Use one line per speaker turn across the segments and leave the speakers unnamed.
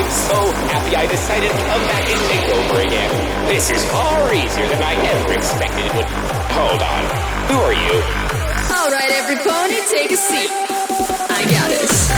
So happy I decided to come back and take over again. This is far easier than I ever expected it would. Hold on. Who are you?
All right, every pony, take a seat. I got this.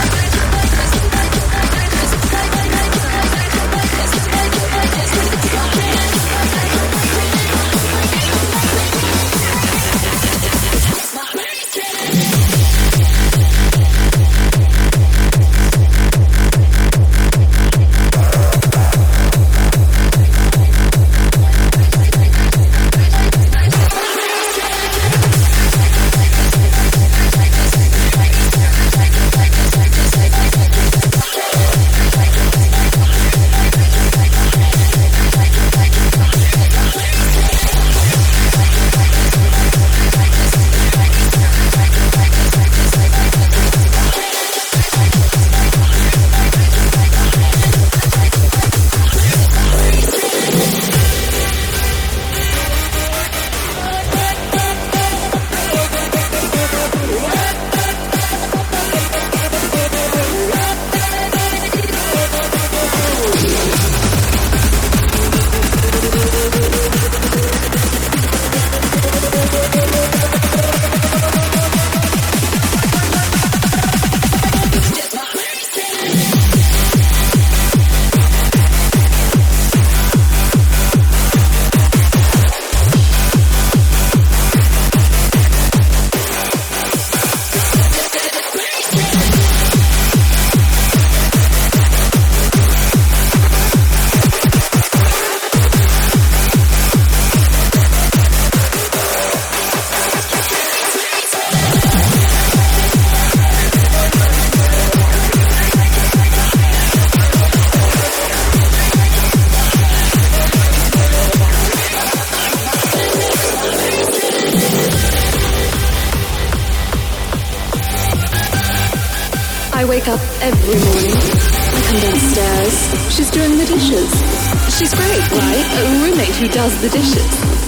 I wake up every morning. I come downstairs. She's doing the dishes. She's great, right? A roommate who does the dishes.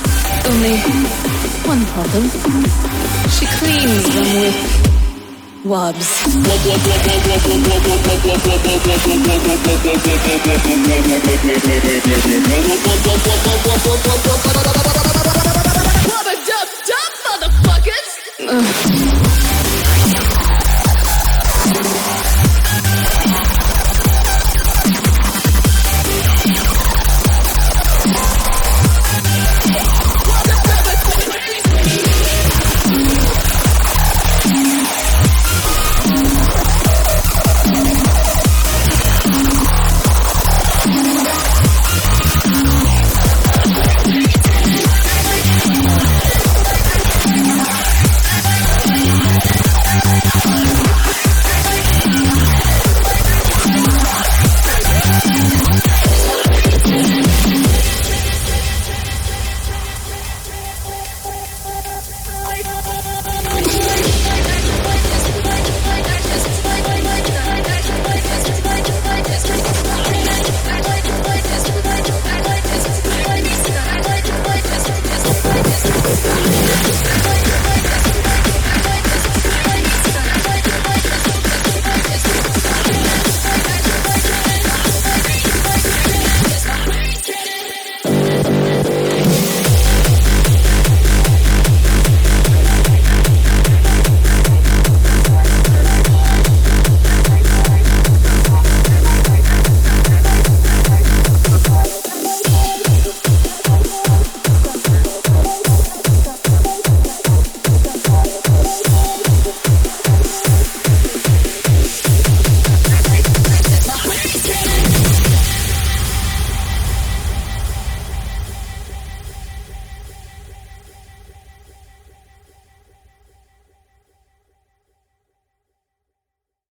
Only one problem. She cleans them with wubs. Wubba dub dub, motherfuckers!